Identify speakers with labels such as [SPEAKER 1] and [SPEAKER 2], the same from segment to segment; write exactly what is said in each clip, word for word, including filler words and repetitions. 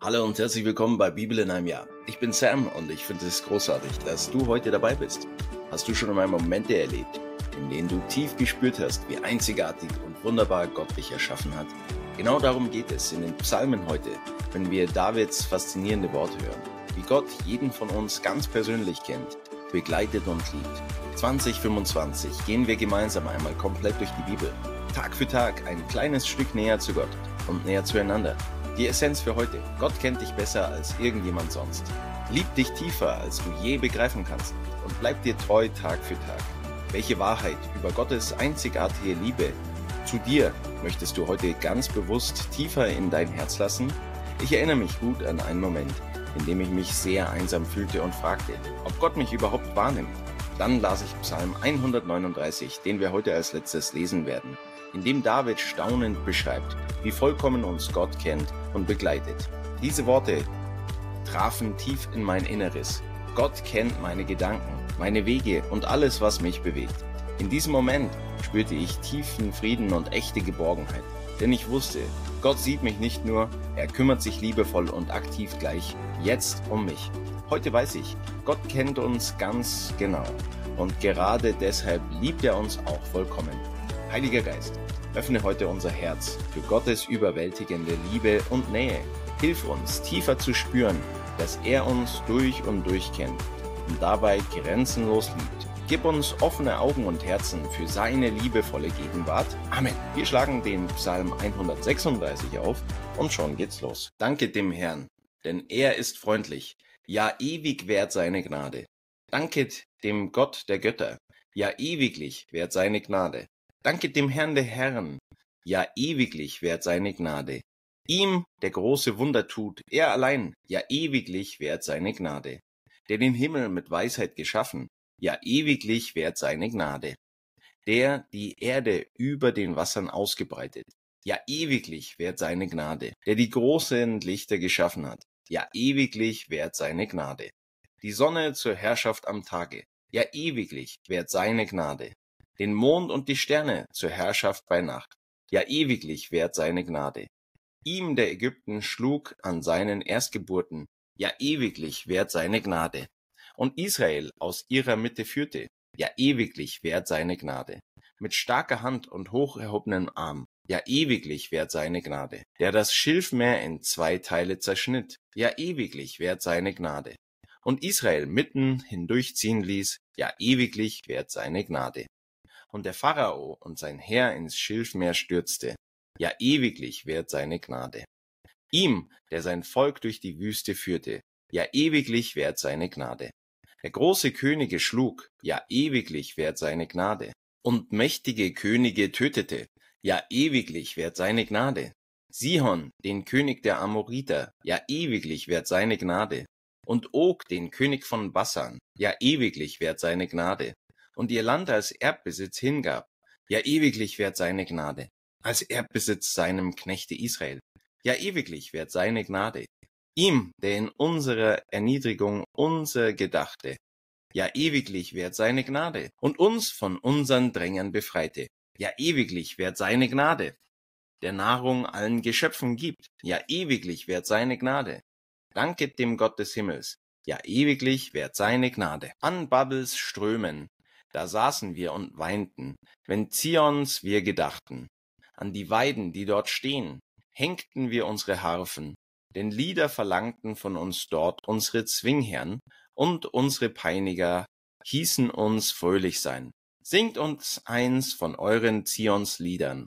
[SPEAKER 1] Hallo und herzlich willkommen bei Bibel in einem Jahr. Ich bin Sam und ich finde es großartig, dass du heute dabei bist. Hast du schon einmal Momente erlebt, in denen du tief gespürt hast, wie einzigartig und wunderbar Gott dich erschaffen hat? Genau darum geht es in den Psalmen heute, wenn wir Davids faszinierende Worte hören, wie Gott jeden von uns ganz persönlich kennt, begleitet und liebt. zwanzig fünfundzwanzig gehen wir gemeinsam einmal komplett durch die Bibel. Tag für Tag ein kleines Stück näher zu Gott und näher zueinander. Die Essenz für heute: Gott kennt dich besser als irgendjemand sonst. Liebt dich tiefer, als du je begreifen kannst und bleibt dir treu Tag für Tag. Welche Wahrheit über Gottes einzigartige Liebe zu dir möchtest du heute ganz bewusst tiefer in dein Herz lassen? Ich erinnere mich gut an einen Moment, in dem ich mich sehr einsam fühlte und fragte, ob Gott mich überhaupt wahrnimmt. Dann las ich Psalm hundertneununddreißig, den wir heute als letztes lesen werden, in dem David staunend beschreibt, wie vollkommen uns Gott kennt und begleitet. Diese Worte trafen tief in mein Inneres. Gott kennt meine Gedanken, meine Wege und alles, was mich bewegt. In diesem Moment spürte ich tiefen Frieden und echte Geborgenheit, denn ich wusste, Gott sieht mich nicht nur, er kümmert sich liebevoll und aktiv gleich jetzt um mich. Heute weiß ich, Gott kennt uns ganz genau und gerade deshalb liebt er uns auch vollkommen. Heiliger Geist, öffne heute unser Herz für Gottes überwältigende Liebe und Nähe. Hilf uns, tiefer zu spüren, dass er uns durch und durch kennt und dabei grenzenlos liebt. Gib uns offene Augen und Herzen für seine liebevolle Gegenwart. Amen. Wir schlagen den Psalm hundertsechsunddreißig auf und schon geht's los. Danket dem Herrn, denn er ist freundlich, ja ewig währt seine Gnade. Danket dem Gott der Götter, ja ewiglich währt seine Gnade. Danket dem Herrn der Herren, ja ewiglich währt seine Gnade. Ihm, der große Wunder tut, er allein, ja ewiglich währt seine Gnade. Der den Himmel mit Weisheit geschaffen, ja ewiglich währt seine Gnade. Der die Erde über den Wassern ausgebreitet, ja ewiglich währt seine Gnade. Der die großen Lichter geschaffen hat, ja ewiglich währt seine Gnade. Die Sonne zur Herrschaft am Tage, ja ewiglich währt seine Gnade. Den Mond und die Sterne zur Herrschaft bei Nacht, ja ewiglich währt seine Gnade. Ihm, der Ägypten schlug an seinen Erstgeburten, ja ewiglich währt seine Gnade. Und Israel aus ihrer Mitte führte, ja ewiglich währt seine Gnade. Mit starker Hand und hoch erhobenem Arm, ja ewiglich währt seine Gnade. Der das Schilfmeer in zwei Teile zerschnitt, ja ewiglich währt seine Gnade. Und Israel mitten hindurchziehen ließ, ja ewiglich währt seine Gnade. Und der Pharao und sein Heer ins Schilfmeer stürzte, ja ewiglich währt seine Gnade. Ihm, der sein Volk durch die Wüste führte, ja ewiglich währt seine Gnade. Der große Könige schlug, ja ewiglich währt seine Gnade. Und mächtige Könige tötete, ja ewiglich währt seine Gnade. Sihon, den König der Amoriter, ja ewiglich währt seine Gnade. Und Og, den König von Bassan, ja ewiglich währt seine Gnade. Und ihr Land als Erbbesitz hingab, ja ewiglich währt seine Gnade, als Erbbesitz seinem Knechte Israel, ja ewiglich währt seine Gnade. Ihm, der in unserer Erniedrigung unser gedachte, ja ewiglich währt seine Gnade, und uns von unseren Drängern befreite, ja ewiglich währt seine Gnade. Der Nahrung allen Geschöpfen gibt, ja ewiglich währt seine Gnade. Danket dem Gott des Himmels, ja ewiglich währt seine Gnade. An Babels Strömen, da saßen wir und weinten, wenn Zions wir gedachten. An die Weiden, die dort stehen, hängten wir unsere Harfen, denn Lieder verlangten von uns dort unsere Zwingherren, und unsere Peiniger hießen uns fröhlich sein. Singt uns eins von euren Zions Liedern.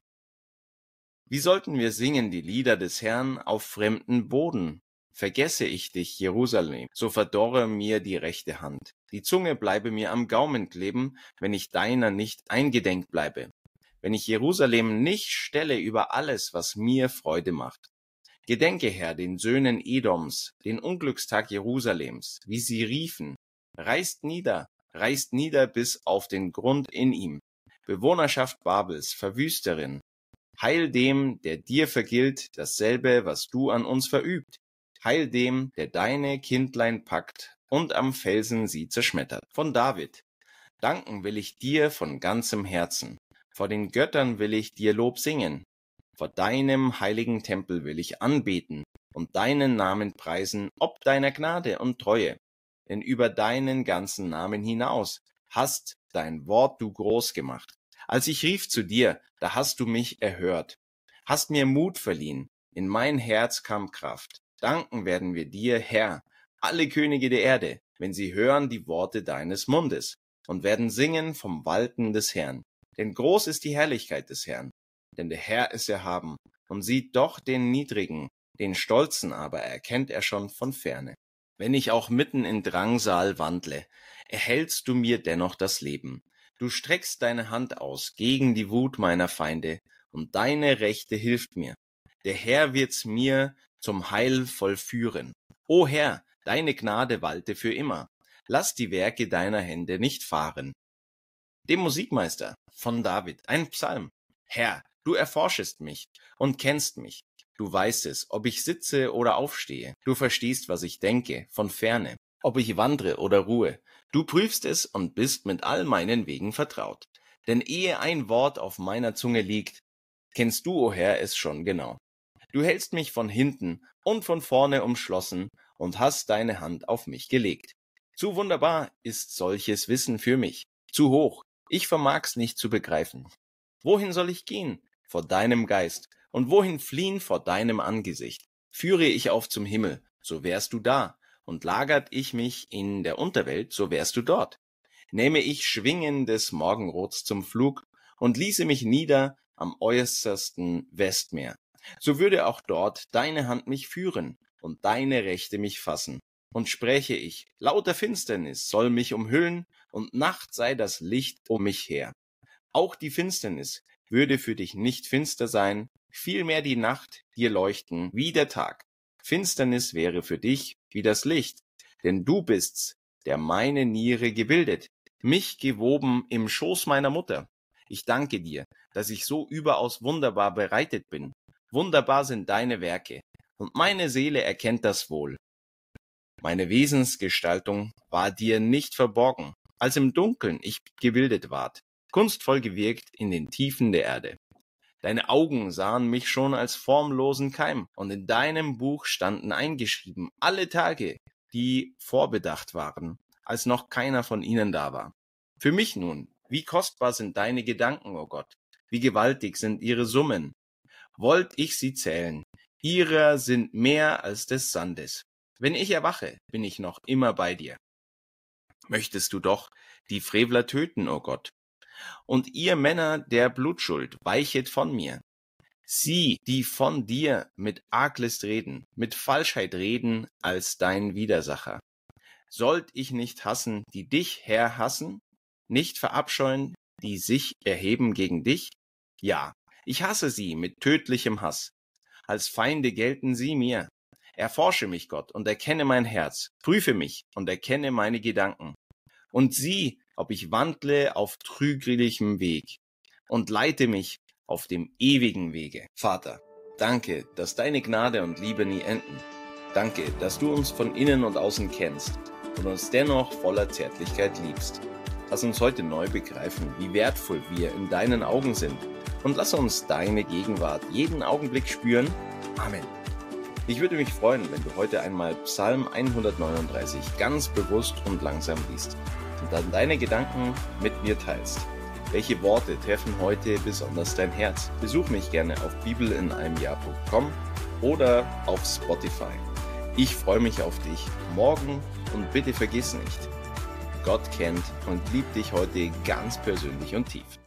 [SPEAKER 1] Wie sollten wir singen die Lieder des Herrn auf fremden Boden? Vergesse ich dich, Jerusalem, so verdorre mir die rechte Hand. Die Zunge bleibe mir am Gaumen kleben, wenn ich deiner nicht eingedenk bleibe. Wenn ich Jerusalem nicht stelle über alles, was mir Freude macht. Gedenke, Herr, den Söhnen Edoms, den Unglückstag Jerusalems, wie sie riefen, reißt nieder, reißt nieder bis auf den Grund in ihm. Bewohnerschaft Babels, Verwüsterin, heil dem, der dir vergilt, dasselbe, was du an uns verübt. Heil dem, der deine Kindlein packt und am Felsen sie zerschmettert. Von David. Danken will ich dir von ganzem Herzen. Vor den Göttern will ich dir Lob singen. Vor deinem heiligen Tempel will ich anbeten und deinen Namen preisen, ob deiner Gnade und Treue. Denn über deinen ganzen Namen hinaus hast dein Wort du groß gemacht. Als ich rief zu dir, da hast du mich erhört, hast mir Mut verliehen, in mein Herz kam Kraft. Danken werden wir dir, Herr, alle Könige der Erde, wenn sie hören die Worte deines Mundes und werden singen vom Walten des Herrn. Denn groß ist die Herrlichkeit des Herrn, denn der Herr ist erhaben und sieht doch den Niedrigen, den Stolzen aber erkennt er schon von ferne. Wenn ich auch mitten in Drangsal wandle, erhältst du mir dennoch das Leben. Du streckst deine Hand aus gegen die Wut meiner Feinde, und deine Rechte hilft mir. Der Herr wird's mir zum Heil vollführen. O Herr, deine Gnade walte für immer. Lass die Werke deiner Hände nicht fahren. Dem Musikmeister von David, ein Psalm. Herr, du erforschest mich und kennst mich. Du weißt es, ob ich sitze oder aufstehe. Du verstehst, was ich denke, von ferne. Ob ich wandre oder ruhe. Du prüfst es und bist mit all meinen Wegen vertraut. Denn ehe ein Wort auf meiner Zunge liegt, kennst du, o Herr, es schon genau. Du hältst mich von hinten und von vorne umschlossen und hast deine Hand auf mich gelegt. Zu wunderbar ist solches Wissen für mich. Zu hoch, ich vermag's nicht zu begreifen. Wohin soll ich gehen? Vor deinem Geist. Und wohin fliehen vor deinem Angesicht? Führe ich auf zum Himmel, so wärst du da. Und lagert ich mich in der Unterwelt, so wärst du dort. Nähme ich Schwingen des Morgenrots zum Flug und ließe mich nieder am äußersten Westmeer, so würde auch dort deine Hand mich führen und deine Rechte mich fassen. Und spräche ich, lauter Finsternis soll mich umhüllen und Nacht sei das Licht um mich her. Auch die Finsternis würde für dich nicht finster sein, vielmehr die Nacht dir leuchten wie der Tag. Finsternis wäre für dich wie das Licht, denn du bist's, der meine Niere gebildet, mich gewoben im Schoß meiner Mutter. Ich danke dir, dass ich so überaus wunderbar bereitet bin. Wunderbar sind deine Werke, und meine Seele erkennt das wohl. Meine Wesensgestaltung war dir nicht verborgen, als im Dunkeln ich gebildet ward, kunstvoll gewirkt in den Tiefen der Erde. Deine Augen sahen mich schon als formlosen Keim, und in deinem Buch standen eingeschrieben alle Tage, die vorbedacht waren, als noch keiner von ihnen da war. Für mich nun, wie kostbar sind deine Gedanken, o Gott, wie gewaltig sind ihre Summen. Wollt ich sie zählen, ihrer sind mehr als des Sandes. Wenn ich erwache, bin ich noch immer bei dir. Möchtest du doch die Frevler töten, o Gott? Und ihr Männer der Blutschuld, weichet von mir. Sie, die von dir mit Arglist reden, mit Falschheit reden als dein Widersacher. Sollt ich nicht hassen, die dich, Herr, hassen? Nicht verabscheuen, die sich erheben gegen dich? Ja, ich hasse sie mit tödlichem Hass. Als Feinde gelten sie mir. Erforsche mich, Gott, und erkenne mein Herz. Prüfe mich und erkenne meine Gedanken. Und sieh, ob ich wandle auf trügerichem Weg. Und leite mich auf dem ewigen Wege. Vater, danke, dass deine Gnade und Liebe nie enden. Danke, dass du uns von innen und außen kennst und uns dennoch voller Zärtlichkeit liebst. Lass uns heute neu begreifen, wie wertvoll wir in deinen Augen sind. Und lass uns deine Gegenwart jeden Augenblick spüren. Amen. Ich würde mich freuen, wenn du heute einmal Psalm hundertneununddreißig ganz bewusst und langsam liest und dann deine Gedanken mit mir teilst. Welche Worte treffen heute besonders dein Herz? Besuch mich gerne auf bibel in einem jahr punkt com oder auf Spotify. Ich freue mich auf dich morgen und bitte vergiss nicht, Gott kennt und liebt dich heute ganz persönlich und tief.